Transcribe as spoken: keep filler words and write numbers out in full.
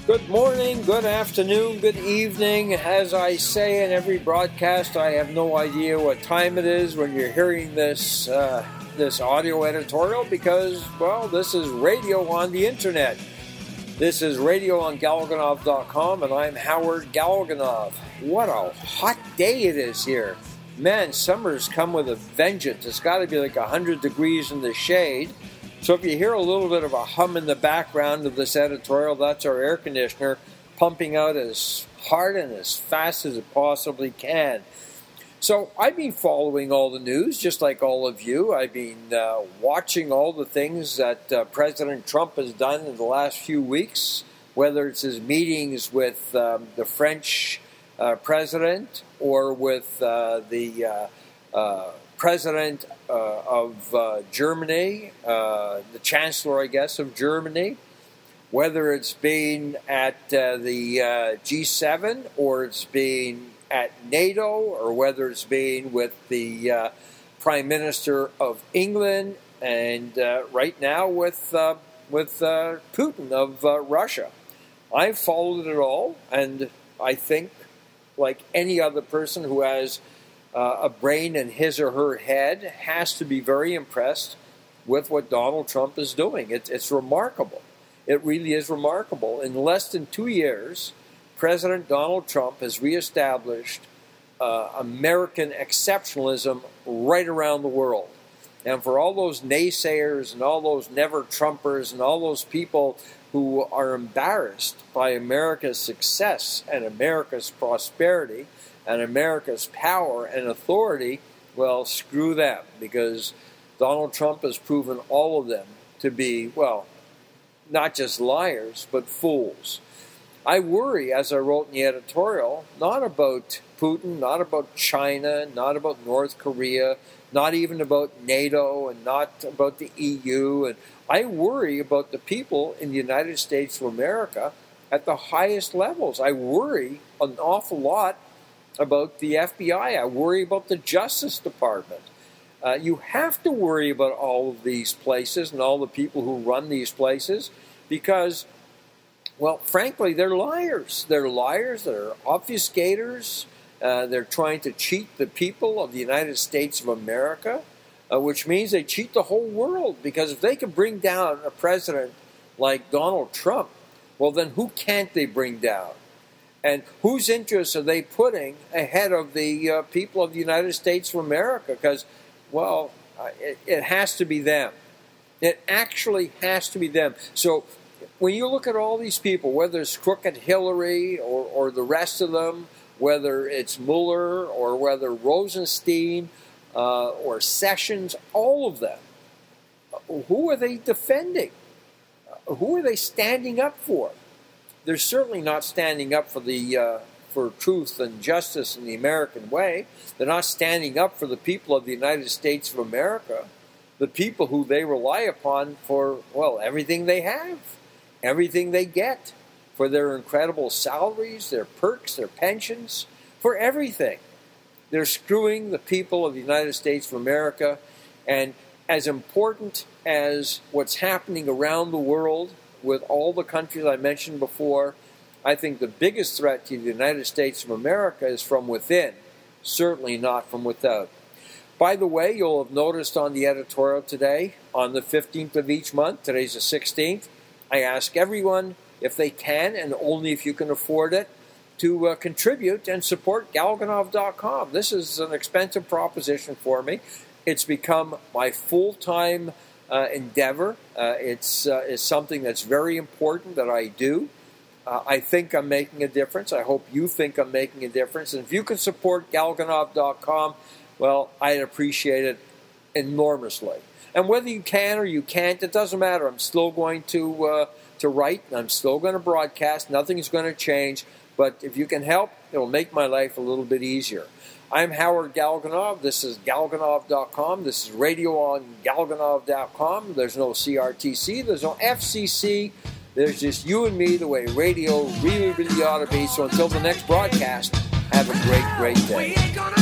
Good morning, good afternoon, good evening. As I say in every broadcast, I have no idea what time it is when you're hearing this uh, this audio editorial because, well, this is radio on the internet. This is radio on Galganov dot com, and I'm Howard Galganov. What a hot day it is here. Man, summer's come with a vengeance. It's got to be like one hundred degrees in the shade. So if you hear a little bit of a hum in the background of this editorial, that's our air conditioner pumping out as hard and as fast as it possibly can. So I've been following all the news, just like all of you. I've been uh, watching all the things that uh, President Trump has done in the last few weeks, whether it's his meetings with um, the French uh, president or with uh, the uh, uh, president uh, of uh, Germany, uh, the chancellor, I guess, of Germany, whether it's been at uh, the uh, G seven or it's been at NATO or whether it's been with the uh, Prime Minister of England and uh, right now with uh, with uh, Putin of uh, Russia. I've followed it all, and I think, like any other person who has uh, a brain in his or her head, has to be very impressed with what Donald Trump is doing. It, it's remarkable. It really is remarkable. In less than two years, President Donald Trump has reestablished uh, American exceptionalism right around the world. And for all those naysayers and all those never-Trumpers and all those people who are embarrassed by America's success and America's prosperity and America's power and authority, well, screw them, because Donald Trump has proven all of them to be, well, not just liars, but fools. I worry, as I wrote in the editorial, not about Putin, not about China, not about North Korea, not even about NATO, and not about the E U. And I worry about the people in the United States of America at the highest levels. I worry an awful lot about the F B I. I worry about the Justice Department. Uh, you have to worry about all of these places and all the people who run these places because, well, frankly, they're liars. They're liars. They're obfuscators. Uh, they're trying to cheat the people of the United States of America, uh, which means they cheat the whole world. Because if they can bring down a president like Donald Trump, well, then who can't they bring down? And whose interests are they putting ahead of the uh, people of the United States of America? Because, well, uh, it, it has to be them. It actually has to be them. So when you look at all these people, whether it's crooked Hillary or, or the rest of them, whether it's Mueller or whether Rosenstein uh, or Sessions, all of them, who are they defending? Uh, who are they standing up for? They're certainly not standing up for the uh, for truth and justice in the American way. They're not standing up for the people of the United States of America, the people who they rely upon for, well, everything they have, everything they get, for their incredible salaries, their perks, their pensions, for everything. They're screwing the people of the United States of America. And as important as what's happening around the world with all the countries I mentioned before, I think the biggest threat to the United States of America is from within, certainly not from without. By the way, you'll have noticed on the editorial today, on the fifteenth of each month, today's the sixteenth, I ask everyone, if they can, and only if you can afford it, to uh, contribute and support Galganov dot com. This is an expensive proposition for me. It's become my full-time uh, endeavor. Uh, it's, uh, it's something that's very important that I do. Uh, I think I'm making a difference. I hope you think I'm making a difference. And if you can support Galganov dot com, well, I'd appreciate it enormously. And whether you can or you can't, it doesn't matter. I'm still going to uh, to write. I'm still going to broadcast. Nothing's going to change. But if you can help, it'll make my life a little bit easier. I'm Howard Galganov. This is Galganov dot com. This is radio on Galganov dot com. There's no C R T C. There's no F C C. There's just you and me, the way radio really, really ought to be. So until the next broadcast, have a great, great day.